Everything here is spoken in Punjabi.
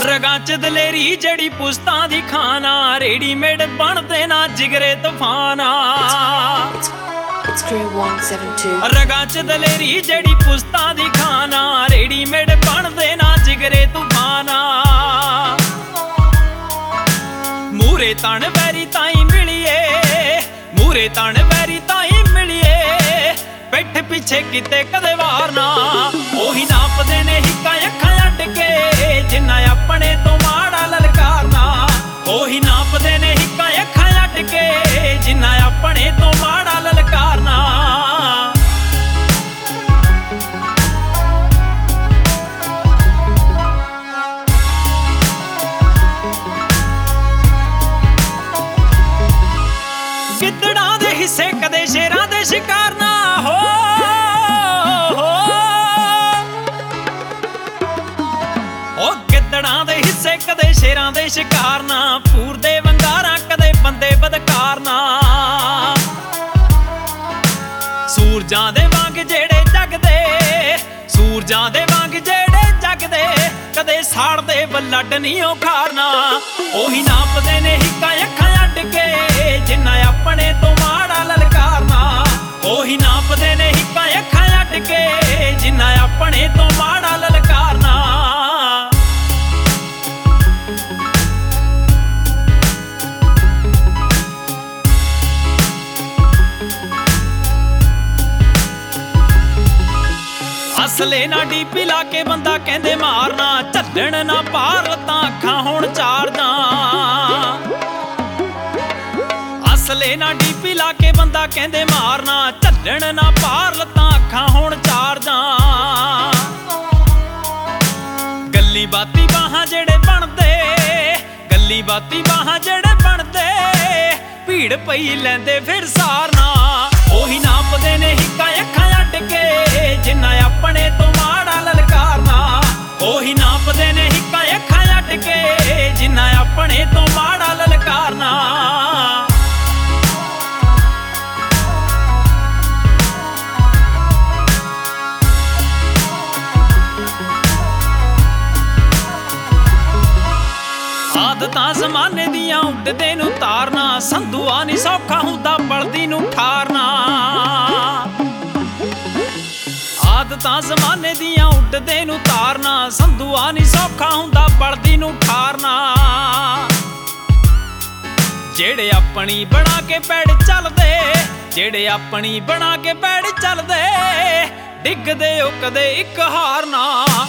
ਰਗਾਂ ਚ ਦਲੇਰੀ ਜਿਹੜੀ ਪੁਸਤਾਂ ਦੀ ਖਾਨਾ, ਰੈਡੀਮੇਡ ਬਣਦੇ ਨਾ ਜਿਗਰੇ ਤੂਫਾਨਾ। ਰਗਾਂ ਚ ਦਲੇਰੀ ਜਿਹੜੀ ਪੁਸਤਾਂ ਦੀ ਖਾਨਾ, ਰੈਡੀਮੇਡ ਬਣਦੇ ਨਾ ਜਿਗਰੇ ਤੂਫਾਨਾ। ਮੂਰੇ ਤਣ ਵੈਰੀ ਤਾਈਂ ਮਿਲੀਏ, ਮੂਰੇ ਤਣ ਵੈਰੀ ਤਾਈਂ ਮਿਲੀਏ, ਪਿੱਠ ਪਿੱਛੇ ਕਿਤੇ ਕਦੇ ਵਾਰ ਨਾ। ਉਹੀ ਨਾਪਦੇ ਨੇ ਹਿੱਕਾਂ ਅੱਖਾਂ ਅੱਡ ਕੇ, ਜਿੰਨਾ ਆਪਣੇ ਤੋਂ ਮਾੜਾ ਲਲਕਾਰਨਾ। ਉਹੀ ਨਾਪਦੇ ਨੇ ਹਿੱਕਾਂ ਅੱਖਾਂ ਅੱਡ ਕੇ, ਜਿੰਨਾ ਆਪਣੇ ਤੋਂ ਮਾੜਾ ਲਲਕਾਰਨਾ। ਗਿੱਦੜਾਂ ਦੇ ਹਿੱਸੇ ਕਦੇ ਸ਼ੇਰਾਂ ਦੇ ਸ਼ਿਕਾਰ ਨਾ ਹੋ। ਉਹ ਗਿੱਦੜਾਂ ਦੇ ਹਿੱਸੇ ਕਦੇ ਸ਼ੇਰਾਂ ਦੇ ਸ਼ਿਕਾਰ ਨਾ, ਪੂਰ ਦੇ ਵੰਗਾਰਾਂ ਕਦੇ ਬੰਦੇ ਬਦਕਾਰ ਨਾ। ਸੂਰਜਾਂ ਦੇ ਵਾਂਗ ਜਿਹੜੇ ਜਗਦੇ, ਸੂਰਜਾਂ ਦੇ ਵਾਂਗ ਜਿਹੜੇ ਜਗਦੇ, ਕਦੇ ਸਾੜਦੇ ਬਲੱਡ ਨਹੀਂ ਉਹ ਖਾਰਨਾ। ਉਹੀ ਨਾਪਦੇ ਨੇ ਹਿੱਕਾਂ ਅੱਖਾਂ ਅੱਡ ਕੇ, ਜਿੰਨਾ ਆਪਣੇ ਤੋਂ ਮਾੜਾ ਲਲਕਾਰਨਾ। ਉਹੀ ਨਾਪਦੇ ਨੇ ਹਿੱਕਾਂ ਅੱਖਾਂ ਅੱਡ ਕੇ, ਜਿੰਨਾ ਆਪਣੇ ਤੋਂ ਮਾੜਾ ਲਲਕਾਰਨਾ। ਅਸਲੇ ਨਾ ਡੀਪੀ ਲਾ ਕੇ ਬੰਦਾ ਕਹਿੰਦੇ ਮਾਰਨਾ, ਝੱਲਣ ਨਾ ਪਾਰ ਲੱਤਾਂ ਅੱਖਾਂ ਹੋਣ ਚਾਰ ਜਾਂ। ਅਸਲੇ ਨਾ ਡੀਪੀ ਲਾ ਕੇ ਬੰਦਾ ਕਹਿੰਦੇ ਮਾਰਨਾ, ਝੱਲਣ ਨਾ ਪਾਰ ਲੱਤਾਂ ਅੱਖਾਂ ਹੋਣ ਚਾਰ ਜਾਂ। ਗੱਲੀ ਬਾਤੀ ਬਾਹਾਂ ਜਿਹੜੇ ਬਣਦੇ, ਗੱਲੀ ਬਾਤੀ ਬਾਹਾਂ ਜਿਹੜੇ ਬਣਦੇ, ਭੀੜ ਪਈ ਲੈਂਦੇ ਫਿਰ ਸਾਰਨਾ। ਉਹੀ ਨਾਪਦੇ ਨੇ ਹਿੱਕਾਂ ਅੱਖਾਂ ਅੱਡ ਕੇ, ਜਿੰਨਾ ਆਪਣੇ ਤੋਂ ਮਾੜਾ ਲਲਕਾਰਨਾ। ਉਹੀ ਨਾਪਦੇ ਨੇ ਹਿੱਕਾਂ ਅੱਖਾਂ ਅੱਡ ਕੇ, ਜਿੰਨਾ ਆਪਣੇ ਤੋਂ ਮਾੜਾ ਲਲਕਾਰਨਾ। ਆਦਤਾਂ ਜ਼ਮਾਨੇ ਦੀਆਂ ਉੱਡਦੇ ਨੂੰ ਤਾਰਨਾ, ਸੰਧੂਆ ਨੀ ਸੌਖਾ ਹੁੰਦਾ ਬਲਦੀ ਨੂੰ ਠਾਰਨਾ। ਆਦਤਾਂ ਜ਼ਮਾਨੇ ਦੀਆਂ ਉੱਡਦੇ ਨੂੰ ਤਾਰਨਾ, ਸੰਧੂਆ ਨੀ ਸੌਖਾ ਹੁੰਦਾ ਬਲਦੀ ਨੂੰ ਠਾਰਨਾ। ਜਿਹੜੇ ਆਪਣੀ ਬਣਾ ਕੇ ਪੈੜ ਚੱਲਦੇ, ਜਿਹੜੇ ਆਪਣੀ ਬਣਾ ਕੇ ਪੈੜ ਚੱਲਦੇ, ਡਿੱਗਦੇ ਉਹ ਕਦੇ ਇੱਕ ਹਾਰ ਨਾ।